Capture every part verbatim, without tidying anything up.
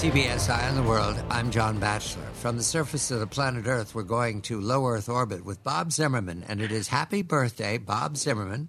C B S Eye on the World, I'm John Batchelor. From the surface of the planet Earth, we're going to low Earth orbit with Bob Zimmerman, and it is happy birthday, Bob Zimmerman,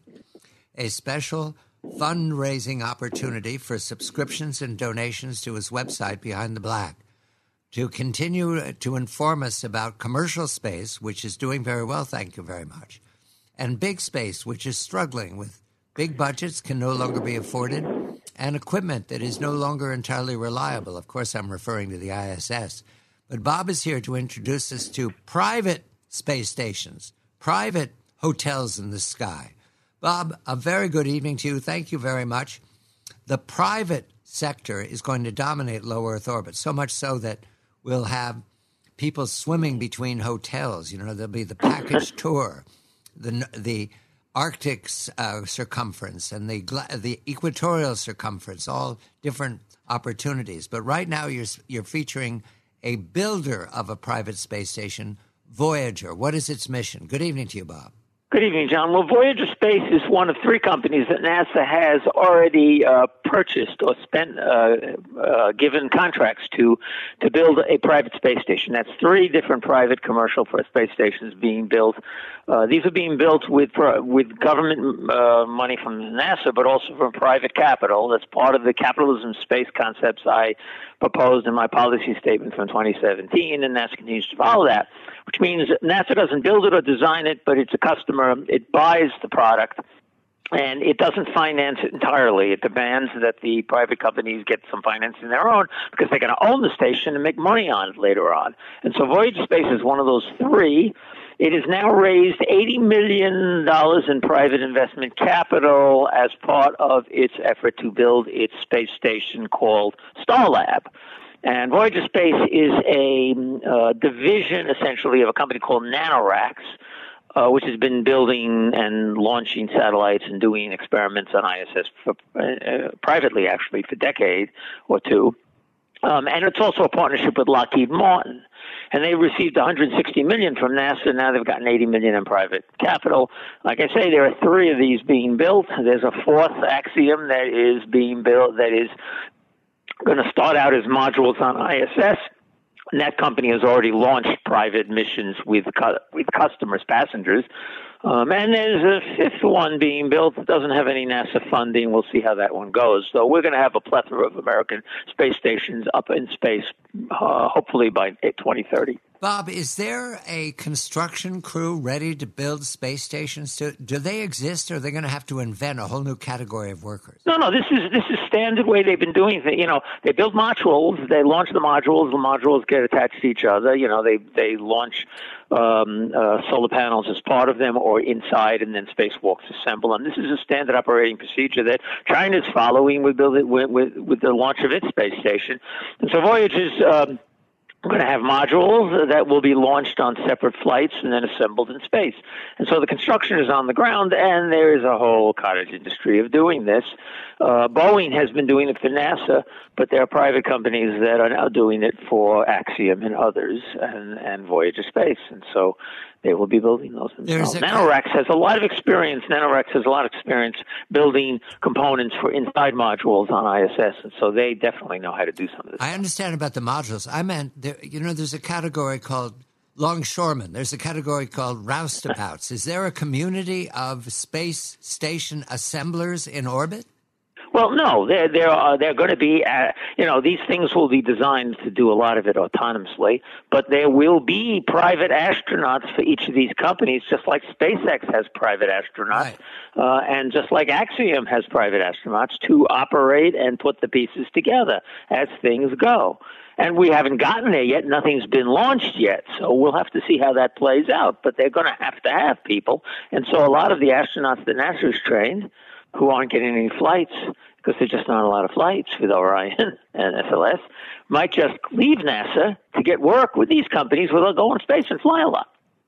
a special fundraising opportunity for subscriptions and donations to his website, Behind the Black, to continue to inform us about commercial space, which is doing very well, thank you very much, and big space, which is struggling with big budgets, can no longer be afforded, and equipment that is no longer entirely reliable. Of course, I'm referring to the I S S. But Bob is here to introduce us to private space stations, private hotels in the sky. Bob, a very good evening to you. Thank you very much. The private sector is going to dominate low Earth orbit, so much so that we'll have people swimming between hotels. You know, there'll be the package tour, the the Arctic uh, circumference and the the equatorial circumference, all different opportunities. But right now you're you're featuring a builder of a private space station, Voyager. What is its mission? Good evening to you, Bob. Good evening, John. Well, Voyager Space is one of three companies that NASA has already uh, purchased or spent, uh, uh, given contracts to, to build a private space station. That's three different private commercial space stations being built. Uh, these are being built with with government uh, money from NASA, but also from private capital. That's part of the capitalism space concepts I proposed in my policy statement from twenty seventeen, and NASA continues to follow that, which means NASA doesn't build it or design it, but it's a customer. It buys the product, and it doesn't finance it entirely. It demands that the private companies get some financing their own because they're going to own the station and make money on it later on. And so Voyager Space is one of those three. It has now raised eighty million dollars in private investment capital as part of its effort to build its space station called Starlab. And Voyager Space is a uh, division, essentially, of a company called NanoRacks, uh, which has been building and launching satellites and doing experiments on I S S for, uh, privately, actually, for a decade or two. Um, and it's also a partnership with Lockheed Martin. And they received one hundred sixty million dollars from NASA. Now they've gotten eighty million dollars in private capital. Like I say, there are three of these being built. There's a fourth Axiom that is being built that is going to start out as modules on I S S. And that company has already launched private missions with cu- with customers, passengers. Um, and there's a fifth one being built that doesn't have any NASA funding. We'll see how that one goes. So we're going to have a plethora of American space stations up in space, uh, hopefully by twenty thirty. Bob, is there a construction crew ready to build space stations? Do, do they exist, or are they going to have to invent a whole new category of workers? No, no, this is this is standard way they've been doing things. You know, they build modules, they launch the modules, the modules get attached to each other. You know, they they launch um, uh, solar panels as part of them or inside, and then spacewalks assemble. And this is a standard operating procedure that China's following with, with, with, with the launch of its space station. And so Voyager's Um, We're going to have modules that will be launched on separate flights and then assembled in space. And so the construction is on the ground, and there is a whole cottage industry of doing this. Uh, Boeing has been doing it for NASA, but there are private companies that are now doing it for Axiom and others, and, and Voyager Space. And so they will be building those themselves. NanoRacks has a lot of experience. NanoRacks has a lot of experience building components for inside modules on I S S, and so they definitely know how to do some of this. I understand about the modules. I meant, there, you know, there's a category called longshoremen. There's a category called roustabouts. Is there a community of space station assemblers in orbit? Well, no, there there are they're going to be, uh, you know, these things will be designed to do a lot of it autonomously, but there will be private astronauts for each of these companies, just like SpaceX has private astronauts, right. uh, and just like Axiom has private astronauts to operate and put the pieces together as things go. And we haven't gotten there yet. Nothing's been launched yet. So we'll have to see how that plays out. But they're going to have to have people. And so a lot of the astronauts that NASA's trained who aren't getting any flights because there's just not a lot of flights with Orion and S L S might just leave NASA to get work with these companies where they'll go in space and fly a lot.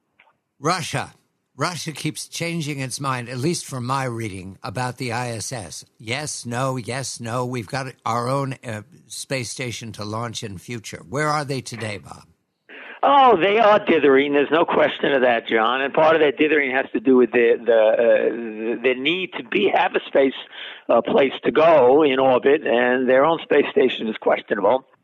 Russia. Russia keeps changing its mind, at least from my reading, about the I S S. Yes, no, yes, no. We've got our own uh, space station to launch in future. Where are they today, Bob? Oh, they are dithering. There's no question of that, John. And part of that dithering has to do with the the, uh, the need to be have a space uh, place to go in orbit, and their own space station is questionable.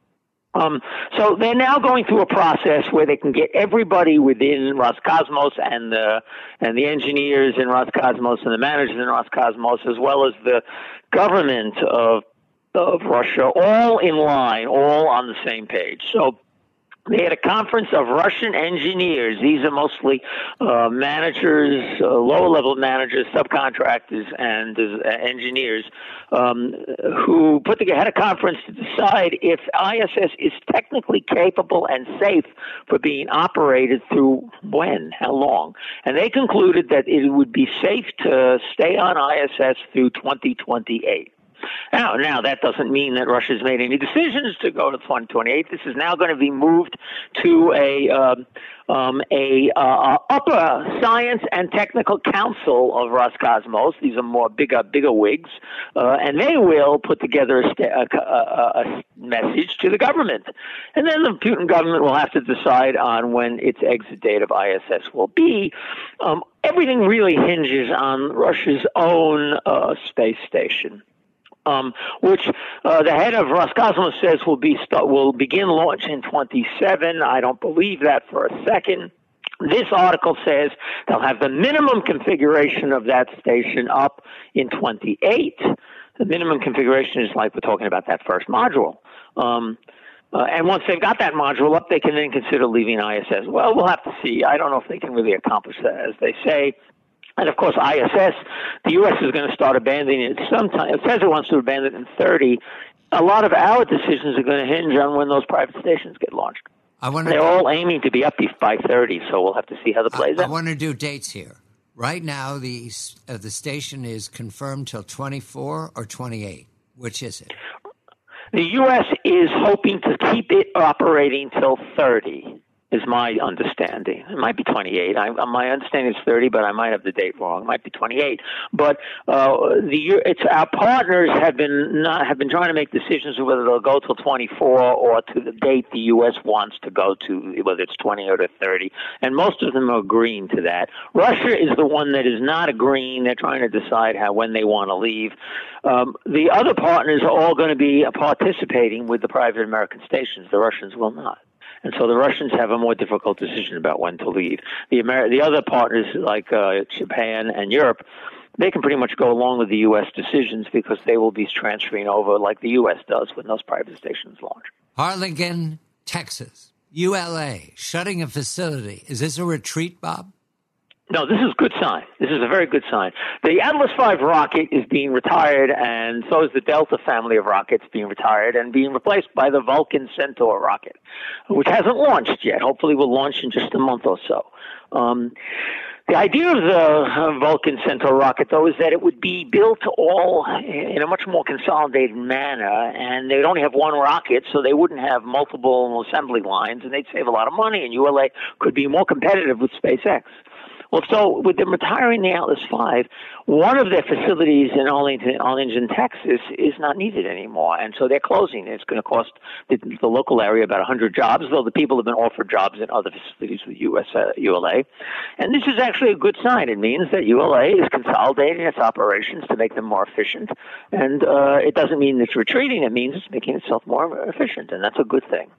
Um, so they're now going through a process where they can get everybody within Roscosmos and the and the engineers in Roscosmos and the managers in Roscosmos, as well as the government of of Russia, all in line, all on the same page. So they had a conference of Russian engineers. These are mostly uh, managers, uh, lower-level managers, subcontractors, and uh, engineers um, who put together had a conference to decide if I S S is technically capable and safe for being operated through when, how long. And they concluded that it would be safe to stay on I S S through twenty twenty-eight. Now, now, that doesn't mean that Russia's made any decisions to go to twenty twenty-eight. This is now going to be moved to a um, um, a uh, upper science and technical council of Roscosmos. These are more bigger, bigger wigs, uh, and they will put together a, st- a, a, a message to the government. And then the Putin government will have to decide on when its exit date of I S S will be. Um, everything really hinges on Russia's own uh, space station. Um, which uh, the head of Roscosmos says will be start, will begin launch in twenty-seven. I don't believe that for a second. This article says they'll have the minimum configuration of that station up in twenty-eight. The minimum configuration is like we're talking about that first module. Um, uh, and once they've got that module up, they can then consider leaving I S S. Well, we'll have to see. I don't know if they can really accomplish that, as they say. And, of course, I S S, the U S is going to start abandoning it sometime. It says it wants to abandon it in thirty. A lot of our decisions are going to hinge on when those private stations get launched. I want They're to, all aiming to be up by thirty, so we'll have to see how that plays I, out. I want to do dates here. Right now, the uh, the station is confirmed till twenty-four or twenty-eight. Which is it? The U S is hoping to keep it operating till thirty. Is my understanding. It might be twenty-eight. I, my understanding is thirty, but I might have the date wrong. It might be twenty-eight. But uh, the it's our partners have been not have been trying to make decisions of whether they'll go till twenty-four or to the date the U S wants to go to, whether it's twenty-eight or thirty. And most of them are agreeing to that. Russia is the one that is not agreeing. They're trying to decide how when they want to leave. Um, the other partners are all going to be participating with the private American stations. The Russians will not. And so the Russians have a more difficult decision about when to leave. The Amer- the other partners, like uh, Japan and Europe, they can pretty much go along with the U S decisions because they will be transferring over like the U S does when those private stations launch. Harlingen, Texas, U L A, shutting a facility. Is this a retreat, Bob? No, this is a good sign. This is a very good sign. The Atlas five rocket is being retired, and so is the Delta family of rockets being retired and being replaced by the Vulcan Centaur rocket, which hasn't launched yet. Hopefully will launch in just a month or so. Um, the idea of the Vulcan Centaur rocket, though, is that it would be built all in a much more consolidated manner, and they'd only have one rocket, so they wouldn't have multiple assembly lines, and they'd save a lot of money, and U L A could be more competitive with SpaceX. Well, so with them retiring the Atlas five, one of their facilities in Arlington, Arlington, Texas, is not needed anymore, and so they're closing. It's going to cost the, the local area about one hundred jobs, though the people have been offered jobs in other facilities with U S uh, U L A. And this is actually a good sign. It means that U L A is consolidating its operations to make them more efficient, and uh, it doesn't mean it's retreating. It means it's making itself more efficient, and that's a good thing.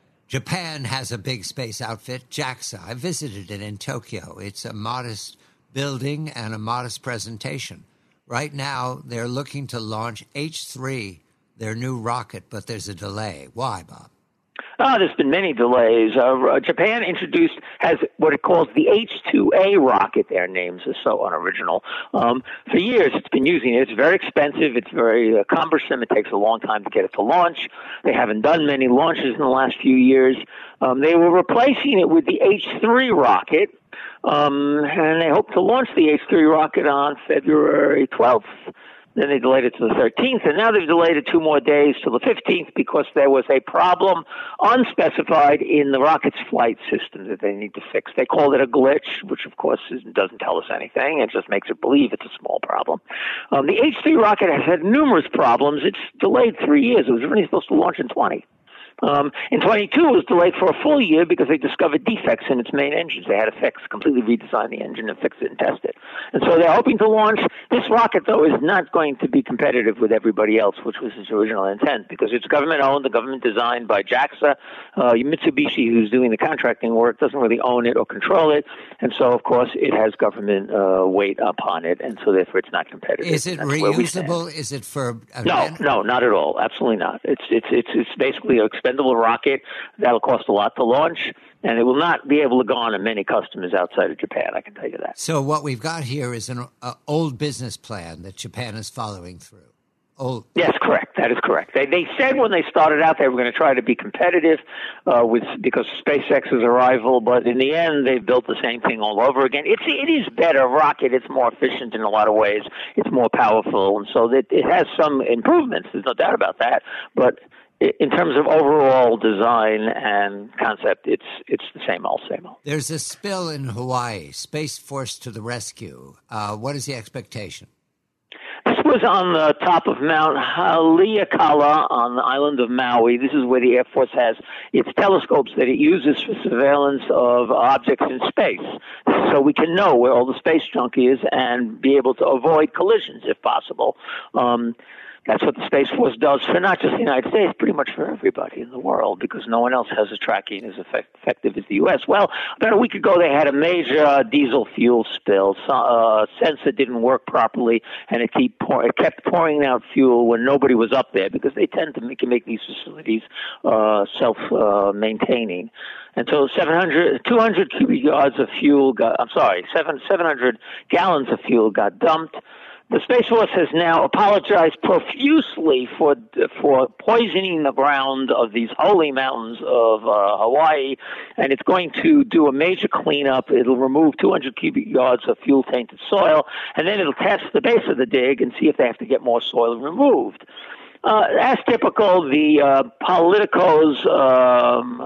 Japan has a big space outfit, JAXA. I visited it in Tokyo. It's a modest building and a modest presentation. Right now, they're looking to launch H three, their new rocket, but there's a delay. Why, Bob? Oh, there's been many delays. Uh, Japan introduced, has what it calls the H two A rocket. Their names are so unoriginal. Um, for years, it's been using it. It's very expensive. It's very uh, cumbersome. It takes a long time to get it to launch. They haven't done many launches in the last few years. Um, they were replacing it with the H three rocket, um, and they hope to launch the H three rocket on February twelfth. Then they delayed it to the thirteenth, and now they've delayed it two more days to the fifteenth because there was a problem unspecified in the rocket's flight system that they need to fix. They called it a glitch, which of course doesn't tell us anything. It just makes it believe it's a small problem. Um, the H three rocket has had numerous problems. It's delayed three years. It was originally supposed to launch in twenty. Um, in twenty-two, it was delayed for a full year because they discovered defects in its main engines. They had to fix, completely redesign the engine and fix it and test it. And so they're hoping to launch. This rocket, though, is not going to be competitive with everybody else, which was its original intent, because it's government-owned, the government designed by JAXA. Uh, Mitsubishi, who's doing the contracting work, doesn't really own it or control it. And so, of course, it has government uh, weight upon it, and so therefore it's not competitive. Is it reusable? Is it for... No, man- no, not at all. Absolutely not. It's, it's, it's, it's basically an expendable rocket. That'll cost a lot to launch, and it will not be able to go on to many customers outside of Japan, I can tell you that. So what we've got here is an uh, old business plan that Japan is following through. Old. Yes, correct. That is correct. They they said when they started out they were going to try to be competitive uh, with because SpaceX's arrival, but in the end they've built the same thing all over again. It's it is better rocket. It's more efficient in a lot of ways. It's more powerful, and so that it has some improvements. There's no doubt about that. But in terms of overall design and concept, it's it's the same old, same old. There's a spill in Hawaii. Space Force to the rescue. Uh, what is the expectation? This was on the top of Mount Haleakala on the island of Maui. This is where the Air Force has its telescopes that it uses for surveillance of objects in space. So we can know where all the space junk is and be able to avoid collisions if possible. Um, That's what the Space Force does for not just the United States, pretty much for everybody in the world, because no one else has a tracking as effect- effective as the U S. Well, about a week ago, they had a major uh, diesel fuel spill. So, uh, sensor didn't work properly, and it, keep pour- it kept pouring out fuel when nobody was up there, because they tend to make, make these facilities uh, self-maintaining. Uh, and so seven hundred, two hundred cubic yards of fuel got, I'm sorry, seven, seven hundred gallons of fuel got dumped. The Space Force has now apologized profusely for for poisoning the ground of these holy mountains of uh, Hawaii, and it's going to do a major cleanup. It'll remove two hundred cubic yards of fuel-tainted soil, and then it'll test the base of the dig and see if they have to get more soil removed. Uh, as typical, the uh, politicos um, uh,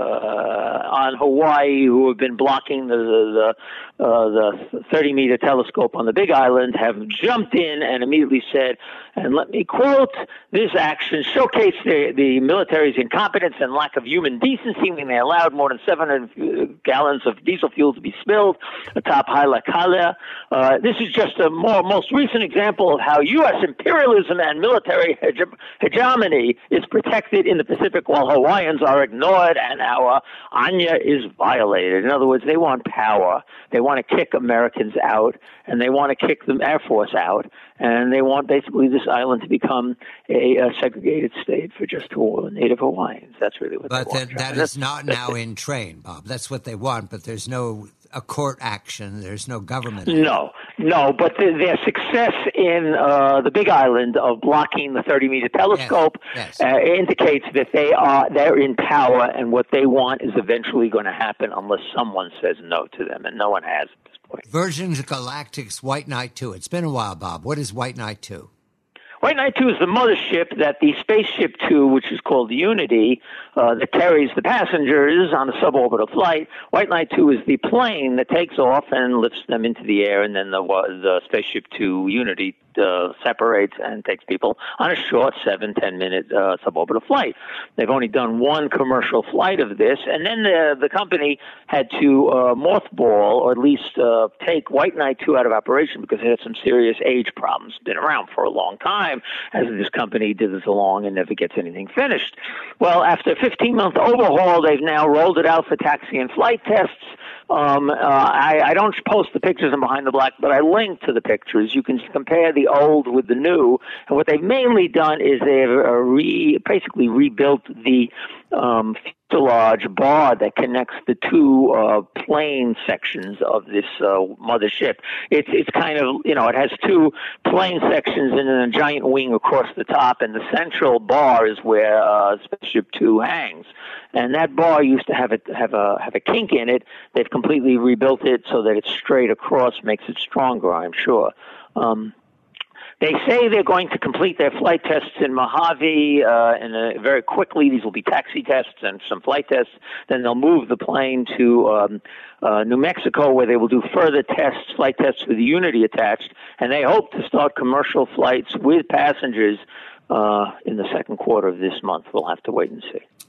on Hawaii who have been blocking the the, uh, the thirty meter telescope on the Big Island have jumped in and immediately said, and let me quote, this action showcased the, the military's incompetence and lack of human decency when they allowed more than seven hundred gallons of diesel fuel to be spilled atop Haleakala. Uh, this is just a more most recent example of how U S imperialism and military hege- hegemony is protected in the Pacific while Hawaiians are ignored and our anya is violated. In other words, they want power. They want to kick Americans out, and they want to kick the Air Force out, and they want basically this island to become a, a segregated state for just Native Hawaiians. That's really what but they want. But that, that is not now in train, Bob. That's what they want, but there's no a court action. There's no government action. No, no, but the, their success in uh, the Big Island of blocking the thirty meter telescope yes, yes. Uh, indicates that they are they're in power, and what they want is eventually going to happen unless someone says no to them, and no one has at this point. Virgin Galactic's White Knight two. It's been a while, Bob. What is White Knight two? White Knight two is the mothership that the Spaceship Two, which is called Unity, uh, that carries the passengers on a suborbital flight. White Knight Two is the plane that takes off and lifts them into the air, and then the, the Spaceship Two Unity uh, separates and takes people on a short seven, ten minute uh, suborbital flight. They've only done one commercial flight of this, and then the the company had to uh, mothball, or at least uh, take White Knight Two out of operation because it had some serious age problems. Been around for a long time, as this company dithers along and never gets anything finished. Well, after a fifteen-month overhaul, they've now rolled it out for taxi and flight tests. Um, uh, I, I don't post the pictures in Behind the Black, but I link to the pictures. You can compare the old with the new. And what they've mainly done is they've uh, re, basically rebuilt the um, fuselage bar that connects the two uh, plane sections of this uh, mothership. It's it's kind of, you know, it has two plane sections and then a giant wing across the top, and the central bar is where uh, Spaceship Two hangs. And that bar used to have a have a have a kink in it. They've completely rebuilt it so that it's straight across, makes it stronger, I'm sure. Um, They say they're going to complete their flight tests in Mojave uh, and uh, very quickly. These will be taxi tests and some flight tests. Then they'll move the plane to um, uh, New Mexico, where they will do further tests, flight tests with Unity attached. And they hope to start commercial flights with passengers uh, in the second quarter of this month. We'll have to wait and see.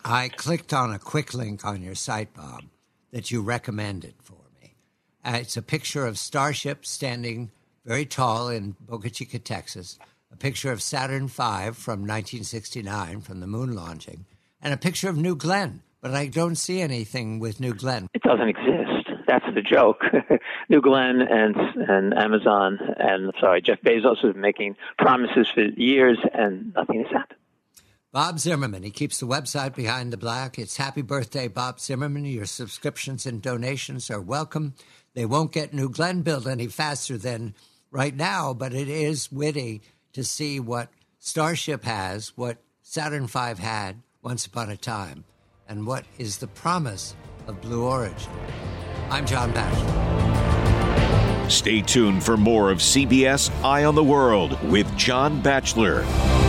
I clicked on a quick link on your site, Bob, that you recommended for me. Uh, it's a picture of Starship standing very tall in Boca Chica, Texas, a picture of Saturn five from nineteen sixty-nine, from the moon launching, and a picture of New Glenn. But I don't see anything with New Glenn. It doesn't exist. That's the joke. New Glenn and and Amazon and, sorry, Jeff Bezos have been making promises for years, and nothing has happened. Bob Zimmerman, he keeps the website Behind the Black. It's Happy Birthday, Bob Zimmerman. Your subscriptions and donations are welcome. They won't get New Glenn built any faster than right now, but it is witty to see what Starship has, what Saturn five had once upon a time, and what is the promise of Blue Origin. I'm John Batchelor. Stay tuned for more of C B S Eye on the World with John Batchelor.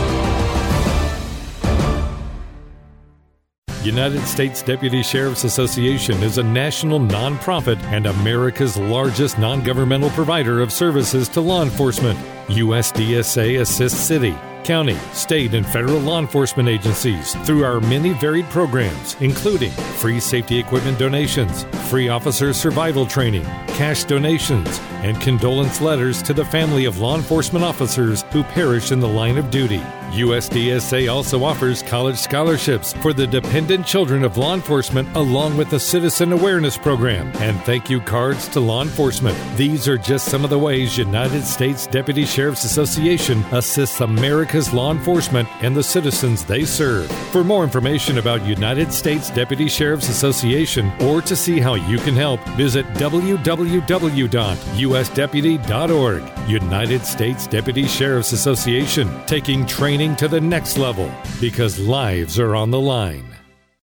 United States Deputy Sheriff's Association is a national nonprofit and America's largest non-governmental provider of services to law enforcement. U S D S A assists city, county, state, and federal law enforcement agencies through our many varied programs, including free safety equipment donations, free officer survival training, cash donations, and condolence letters to the family of law enforcement officers who perished in the line of duty. U S D S A also offers college scholarships for the dependent children of law enforcement, along with a citizen awareness program and thank you cards to law enforcement. These are just some of the ways United States Deputy Sheriff's Association assists America's law enforcement and the citizens they serve. For more information about United States Deputy Sheriff's Association or to see how you can help, visit w w w dot u s deputy dot org. United States Deputy Sheriff's Association, taking training to the next level because lives are on the line.